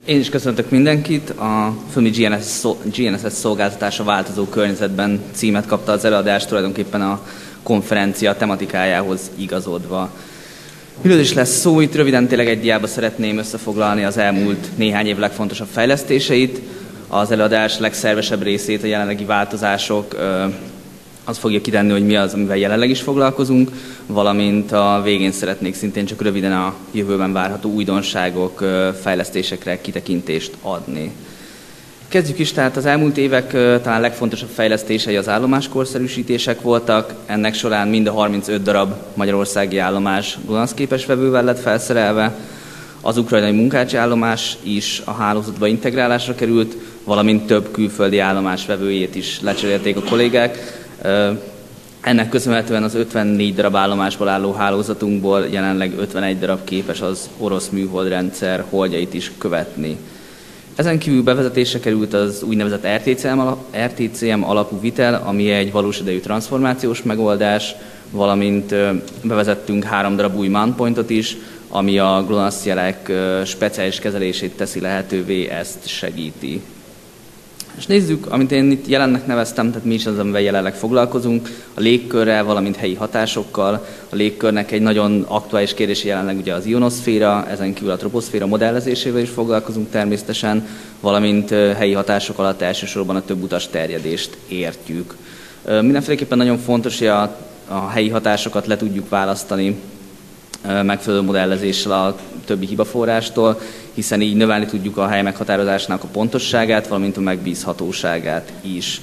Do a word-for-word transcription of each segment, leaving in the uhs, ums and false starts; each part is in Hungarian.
Én is köszöntök mindenkit. A Fömi gé en es es szolgáltatása változó környezetben címet kapta az előadás, tulajdonképpen a konferencia tematikájához igazodva. Miről is lesz szó? Itt röviden tényleg egy diába szeretném összefoglalni az elmúlt néhány év legfontosabb fejlesztéseit. Az előadás legszervesebb részét, a jelenlegi változások, az fogja kitenni, hogy mi az, amivel jelenleg is foglalkozunk, valamint a végén szeretnék szintén csak röviden a jövőben várható újdonságok, fejlesztésekre kitekintést adni. Kezdjük is, tehát az elmúlt évek talán legfontosabb fejlesztései az állomáskorszerűsítések voltak. Ennek során mind a harmincöt darab magyarországi állomás GLONASS-képes vevővel lett felszerelve. Az ukrajnai munkácsi állomás is a hálózatba integrálásra került, valamint több külföldi állomás vevőjét is lecserélték a kollégák. Ennek köszönhetően az ötvennégy darab állomásból álló hálózatunkból jelenleg ötvenegy darab képes az orosz műholdrendszer holdjait is követni. Ezen kívül bevezetésre került az úgynevezett er té cé em alapú vitel, ami egy valós idejű transformációs megoldás, valamint bevezettünk három darab új mount pointot is, ami a GLONASS jelek speciális kezelését teszi lehetővé, ezt segíti. És nézzük, amit én itt jelennek neveztem, tehát mi is az, amivel jelenleg foglalkozunk, a légkörrel, valamint helyi hatásokkal. A légkörnek egy nagyon aktuális kérdése jelenleg ugye az ionoszféra, ezen kívül a troposzféra modellezésével is foglalkozunk természetesen, valamint helyi hatások alatt elsősorban a több utas terjedést értjük. Mindenféleképpen nagyon fontos, hogy a, a helyi hatásokat le tudjuk választani megfelelő modellezéssel a többi hibaforrástól, hiszen így növelni tudjuk a hely meghatározásának a pontosságát, valamint a megbízhatóságát is.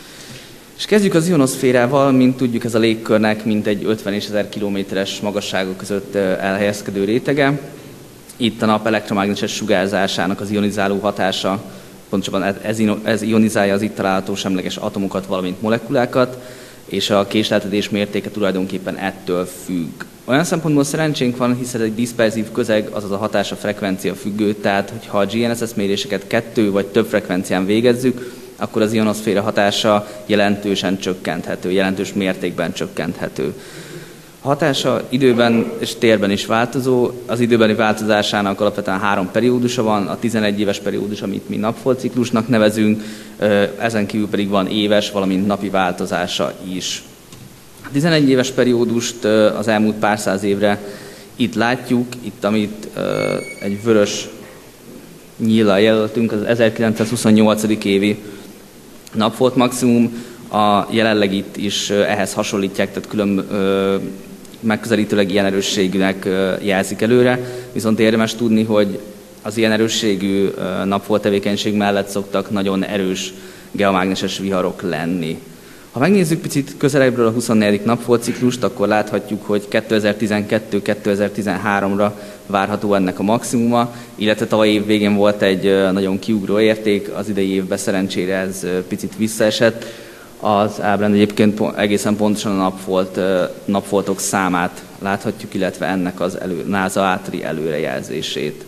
És kezdjük az ionoszférával, mint tudjuk, ez a légkörnek mintegy ötven és ezer kilométeres magasságok között elhelyezkedő rétege. Itt a nap elektromágneses sugárzásának az ionizáló hatása, pontosabban ez, ez ionizálja az itt található semleges atomokat, valamint molekulákat, és a késleltetés mértéke tulajdonképpen ettől függ. Olyan szempontból szerencsénk van, hiszen egy diszperzív közeg, azaz a hatása frekvencia függő, tehát hogyha a gé en es es méréseket kettő vagy több frekvencián végezzük, akkor az ionoszféra hatása jelentősen csökkenthető, jelentős mértékben csökkenthető. A hatása időben és térben is változó, az időbeli változásának alapvetően három periódusa van, a tizenegy éves periódus, amit mi napfoltciklusnak nevezünk, ezen kívül pedig van éves, valamint napi változása is. A tizenegy éves periódust az elmúlt pár száz évre itt látjuk, itt amit egy vörös nyíllal jelöltünk, az ezerkilencszázhuszonnyolc. Évi napfolt maximum, a jelenleg itt is ehhez hasonlítják, tehát külön megközelítőleg ilyen erősségűnek jelzik előre, viszont érdemes tudni, hogy az ilyen erősségű napfolt tevékenység mellett szoktak nagyon erős geomágneses viharok lenni. Ha megnézzük picit közelebbről a huszonnegyedik napfoltciklust, akkor láthatjuk, hogy kétezer-tizenkettő kétezer-tizenháromra várható ennek a maximuma, illetve tavaly év végén volt egy nagyon kiugró érték, az idei évben szerencsére ez picit visszaesett. Az ábrán egyébként egészen pontosan a napfolt, napfoltok számát láthatjuk, illetve ennek az elő, NASA általi előrejelzését.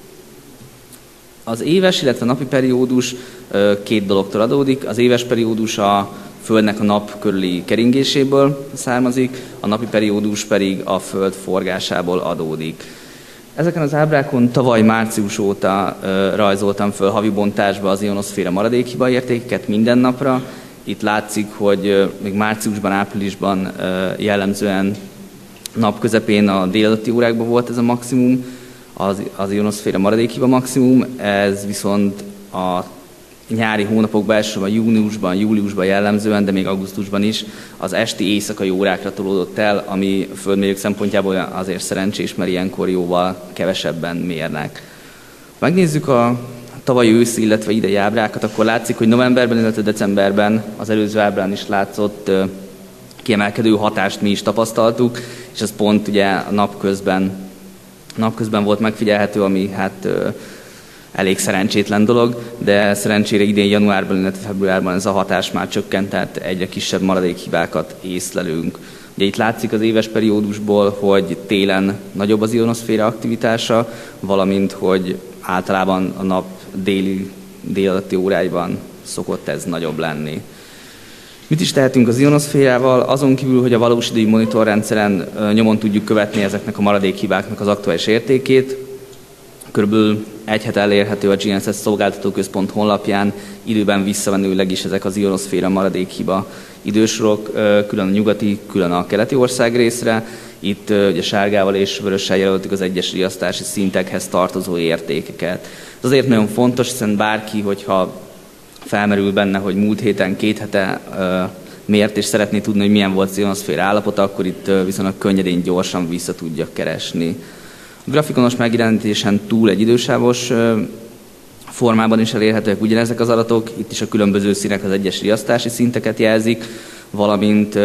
Az éves, illetve a napi periódus két dologtól adódik. Az éves periódus a Földnek a nap körüli keringéséből származik, a napi periódus pedig a Föld forgásából adódik. Ezeken az ábrákon tavaly március óta rajzoltam föl havi bontásba az ionoszféra maradékhiba értékeket minden napra. Itt látszik, hogy még márciusban, áprilisban jellemzően napközepén a délelőtti órákban volt ez a maximum, az, az ionoszféra maradékhiba maximum, ez viszont a nyári hónapokban, elsősorban júniusban, júliusban jellemzően, de még augusztusban is az esti éjszakai órákra tolódott el, ami a földmérők szempontjából azért szerencsés, mert ilyenkor jóval kevesebben mérnek. Megnézzük a tavalyi őszi, illetve idei ábrákat, akkor látszik, hogy novemberben, illetve decemberben az előző ábrán is látszott kiemelkedő hatást mi is tapasztaltuk, és ez pont ugye a napközben, napközben volt megfigyelhető, ami hát elég szerencsétlen dolog, de szerencsére idén januárban, illetve februárban ez a hatás már csökkent, tehát egyre kisebb maradékhibákat észlelünk. Ugye itt látszik az éves periódusból, hogy télen nagyobb az ionoszféra aktivitása, valamint hogy általában a nap déli, délelőtti óráiban szokott ez nagyobb lenni. Mit is tehetünk az ionoszférával? Azon kívül, hogy a valós idejű monitorrendszeren nyomon tudjuk követni ezeknek a maradékhibáknak az aktuális értékét, körülbelül egy hete elérhető a gé en es es szolgáltatóközpont honlapján, időben visszamenőleg is ezek az ionoszféra maradékhiba idősorok, külön a nyugati, külön a keleti országrészre. Itt ugye sárgával és vörössel jelöltük az egyes riasztási szintekhez tartozó értékeket. Ez azért nagyon fontos, hiszen bárki, hogyha felmerül benne, hogy múlt héten, két hete mért, és szeretné tudni, hogy milyen volt az ionoszféra állapota, akkor itt viszonylag könnyedén, gyorsan vissza tudja keresni. A grafikonos megjelenítésen túl egy idősávos formában is elérhetőek ugyanezek az adatok. Itt is a különböző színek az egyes riasztási szinteket jelzik, valamint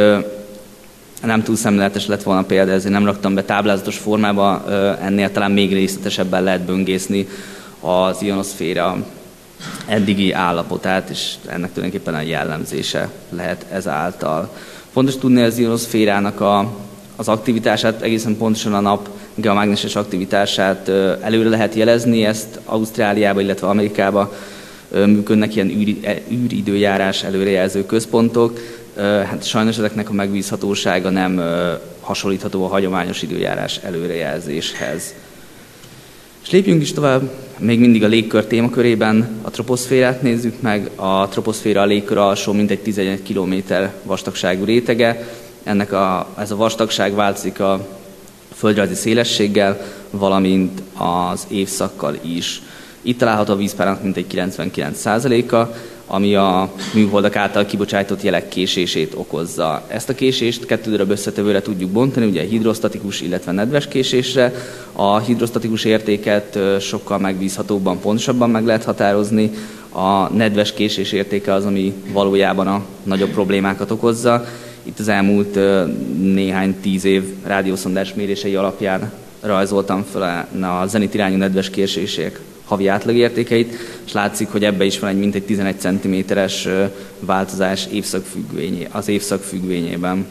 nem túl szemléletes lett volna példa, ezért nem raktam be táblázatos formába, ennél talán még részletesebben lehet böngészni az ionoszféra eddigi állapotát, és ennek tulajdonképpen a jellemzése lehet ezáltal. Fontos tudni az ionoszférának a, az aktivitását, egészen pontosan a nap geomágneses aktivitását előre lehet jelezni, ezt Ausztráliába, illetve Amerikába működnek ilyen űri, űridőjárás előrejelző központok. Hát sajnos ezeknek a megbízhatósága nem hasonlítható a hagyományos időjárás előrejelzéshez. És lépjünk is tovább, még mindig a légkör témakörében a troposzférát nézzük meg. A troposzféra a légkör alsó mintegy tizenegy kilométer vastagságú rétege. Ennek a, ez a vastagság változik a földrajzi szélességgel, valamint az évszakkal is. Itt található a vízpárának mintegy kilencvenkilenc százaléka, ami a műholdak által kibocsájtott jelek késését okozza. Ezt a késést kettő darab összetevőre tudjuk bontani, ugye hidrosztatikus, illetve nedves késésre. A hidrosztatikus értéket sokkal megbízhatóbban, pontosabban meg lehet határozni. A nedves késés értéke az, ami valójában a nagyobb problémákat okozza. Itt az elmúlt néhány tíz év rádiószondás mérései alapján rajzoltam fel a zenitirányú nedves késések havi átlagértékeit, és látszik, hogy ebbe is van egy mintegy tizenegy centiméteres változás évszak függvényé, az évszak függvényében.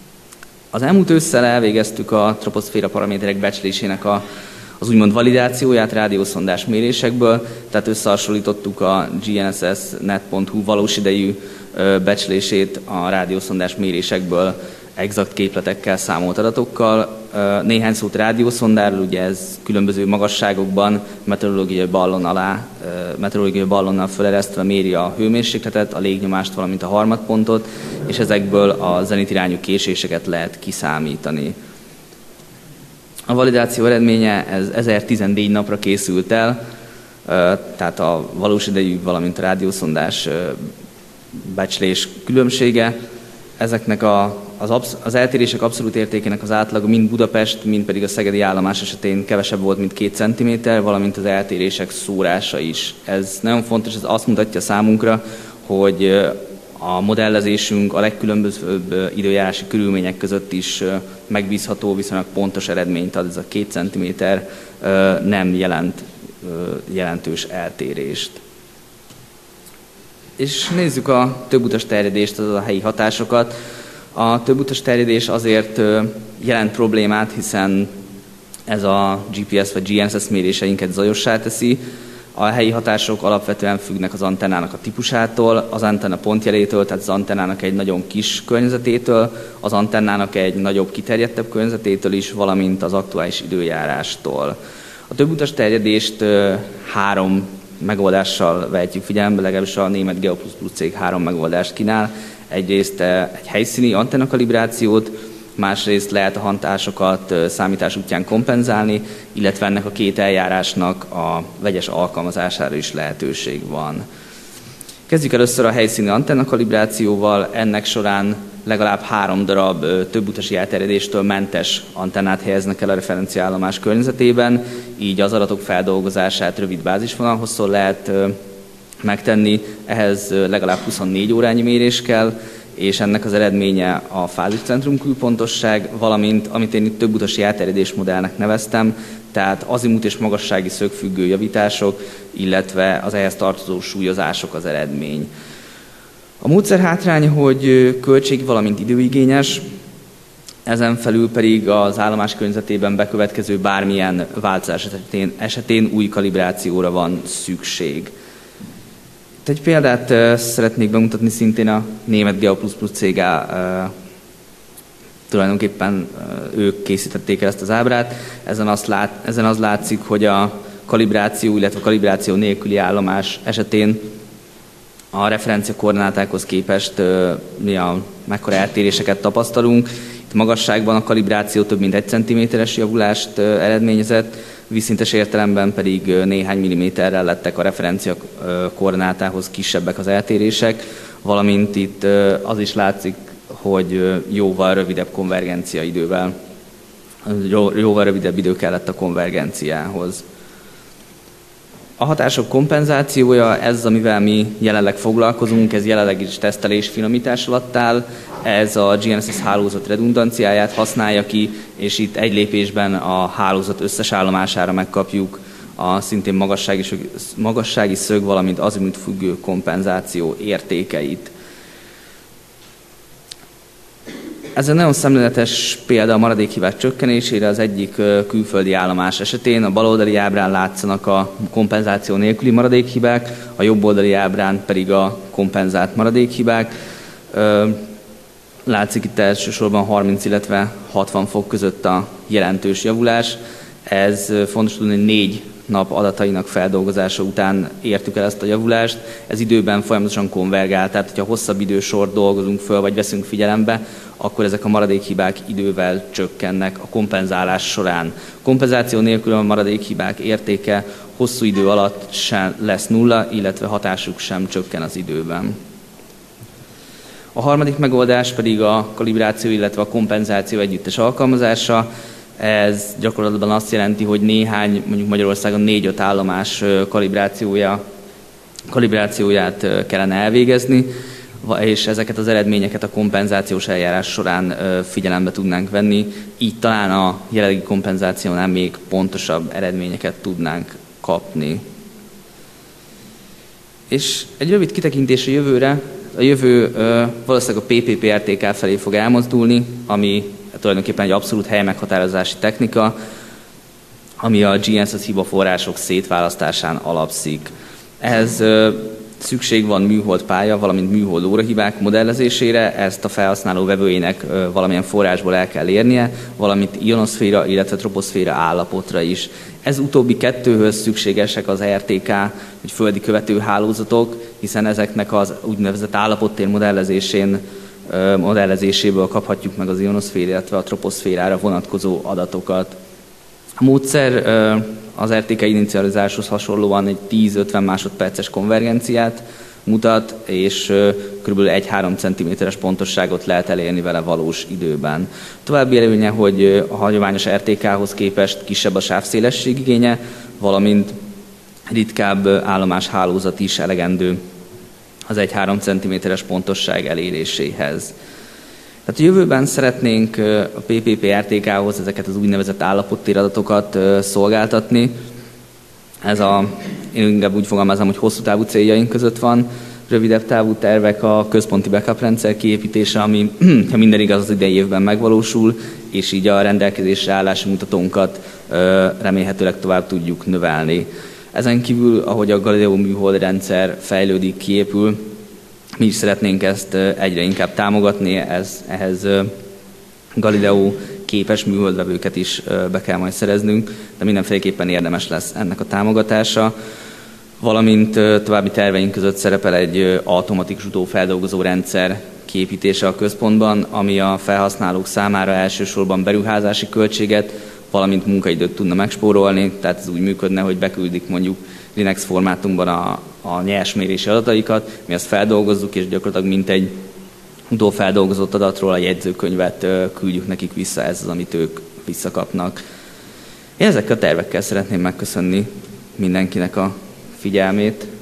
Az elmúlt ősszel elvégeztük a troposzféra paraméterek becslésének a, az úgymond validációját rádiószondás mérésekből, tehát összehasonlítottuk a gé en es es net pont hu valós idejű becslését a rádiószondás mérésekből exakt képletekkel, számolt adatokkal. Néhány szót rádiószondáról, ugye ez különböző magasságokban meteorológiai ballon alá, meteorológiai ballonnal feleresztve méri a hőmérsékletet, a légnyomást, valamint a harmadpontot, és ezekből a zenitirányú késéseket lehet kiszámítani. A validáció eredménye ez ezertizennégy napra készült el, tehát a valós idejű, valamint a rádiószondás becslés különbsége. Ezeknek a, az, absz- az eltérések abszolút értékének az átlaga mind Budapest, mind pedig a szegedi állomás esetén kevesebb volt, mint két centiméter, valamint az eltérések szórása is. Ez nagyon fontos, ez azt mutatja számunkra, hogy a modellezésünk a legkülönbözőbb időjárási körülmények között is megbízható, viszonylag pontos eredményt ad. Ez a két centiméter nem jelent jelentős eltérést. És nézzük a többutas terjedést, azaz a helyi hatásokat. A többutas terjedés azért jelent problémát, hiszen ez a gé pé es vagy gé en es es méréseinket zajossá teszi. A helyi hatások alapvetően függnek az antennának a típusától, az antenna pontjelétől, tehát az antennának egy nagyon kis környezetétől, az antennának egy nagyobb, kiterjedtebb környezetétől is, valamint az aktuális időjárástól. A többutas terjedést három megoldással vehetjük figyelembe, legalábbis a német GeoPlus cég három megoldást kínál. Egyrészt egy helyszíni antennakalibrációt, másrészt lehet a hatásokat számítás útján kompenzálni, illetve ennek a két eljárásnak a vegyes alkalmazására is lehetőség van. Kezdjük először a helyszíni antennakalibrációval, ennek során legalább három darab többutasi elterjedéstől mentes antennát helyeznek el a referenciaállomás környezetében, így az adatok feldolgozását rövid bázisvonalhosszon lehet megtenni, ehhez legalább huszonnégy órányi mérés kell, és ennek az eredménye a fáziscentrum külpontosság, valamint, amit én itt többutasi elterjedés modellnek neveztem, tehát azimut és magassági szögfüggő javítások, illetve az ehhez tartozó súlyozások az eredmény. A módszer hátránya, hogy költség, valamint időigényes, ezen felül pedig az állomás környezetében bekövetkező bármilyen változás esetén, esetén új kalibrációra van szükség. Egy példát szeretnék bemutatni, szintén a német GeoPlus cég, tulajdonképpen ők készítették el ezt az ábrát. Ezen, azt lát, ezen az látszik, hogy a kalibráció, illetve kalibráció nélküli állomás esetén a referencia koordinátákhoz képest mi a mekkora eltéréseket tapasztalunk. Itt magasságban a kalibráció több mint egy centiméteres javulást eredményezett, vízszintes értelemben pedig néhány milliméterrel lettek a referencia koordinátához kisebbek az eltérések, valamint itt az is látszik, hogy jóval rövidebb konvergencia idővel, jóval rövidebb idő kellett a konvergenciához. A hatások kompenzációja, ez, amivel mi jelenleg foglalkozunk, ez jelenleg is tesztelés, finomítás alatt áll, ez a gé en es es hálózat redundanciáját használja ki, és itt egy lépésben a hálózat összes állomására megkapjuk a szintén magassági, magassági szög, valamint azimut függő kompenzáció értékeit. Ez egy nagyon szemléletes példa a maradékhibák csökkenésére. Az egyik külföldi állomás esetén a baloldali ábrán látszanak a kompenzáció nélküli maradékhibák, a jobboldali ábrán pedig a kompenzált maradékhibák. Látszik itt elsősorban harminc, illetve hatvan fok között a jelentős javulás. Ez fontos tudni, hogy négy nap adatainak feldolgozása után értük el ezt a javulást. Ez időben folyamatosan konvergál, tehát hogyha hosszabb idősort dolgozunk föl, vagy veszünk figyelembe, akkor ezek a maradékhibák idővel csökkennek a kompenzálás során. Kompenzáció nélkül a maradékhibák értéke hosszú idő alatt sem lesz nulla, illetve hatásuk sem csökken az időben. A harmadik megoldás pedig a kalibráció, illetve a kompenzáció együttes alkalmazása. Ez gyakorlatban azt jelenti, hogy néhány, mondjuk Magyarországon négy-öt állomás kalibrációja, kalibrációját kellene elvégezni, és ezeket az eredményeket a kompenzációs eljárás során figyelembe tudnánk venni. Így talán a jelenlegi kompenzációnál még pontosabb eredményeket tudnánk kapni. És egy rövid kitekintés a jövőre. A jövő valószínűleg a pé pé pé er té ká felé fog elmozdulni, ami tulajdonképpen egy abszolút helymeghatározási technika, ami a gé en es es hibaforrások szétválasztásán alapszik. Ehhez szükség van műhold pálya, valamint műhold órahibák modellezésére, ezt a felhasználó vevőjének valamilyen forrásból el kell érnie, valamint ionoszféra, illetve troposzféra állapotra is. Ez utóbbi kettőhöz szükségesek az er té ká, vagy földi követőhálózatok, hiszen ezeknek az úgynevezett állapottér modellezésén, modellezéséből kaphatjuk meg az ionoszféra, illetve a troposzférára vonatkozó adatokat. A módszer az er té ká inicializáláshoz hasonlóan egy tíz-ötven másodperces konvergenciát mutat, és kb. egy-három centiméteres pontosságot lehet elérni vele valós időben. További előnye, hogy a hagyományos er té kához képest kisebb a sávszélesség igénye, valamint ritkább állomás hálózat is elegendő az egy-három centiméteres pontosság eléréséhez. Tehát a jövőben szeretnénk a pé pé pé er té kához ezeket az úgynevezett állapottéradatokat szolgáltatni. Ez a, én inkább úgy fogalmazom, hogy hosszú távú céljaink között van. Rövidebb távú tervek a központi backup rendszer kiépítése, ami ha minden igaz az idei évben megvalósul, és így a rendelkezésre állási mutatónkat remélhetőleg tovább tudjuk növelni. Ezen kívül, ahogy a Galileo műhold rendszer fejlődik, kiépül, mi is szeretnénk ezt egyre inkább támogatni, ez, ehhez Galileo képes műholdvevőket is be kell majd szereznünk, de mindenféleképpen érdemes lesz ennek a támogatása. Valamint további terveink között szerepel egy automatikus utófeldolgozó rendszer kiépítése a központban, ami a felhasználók számára elsősorban beruházási költséget, valamint munkaidőt tudna megspórolni, tehát ez úgy működne, hogy beküldik mondjuk Linux formátumban a, a nyersmérési adataikat, mi azt feldolgozzuk, és gyakorlatilag mint egy utófeldolgozott adatról a jegyzőkönyvet küldjük nekik vissza, ez az, amit ők visszakapnak. Én ezekkel a tervekkel szeretném megköszönni mindenkinek a figyelmét.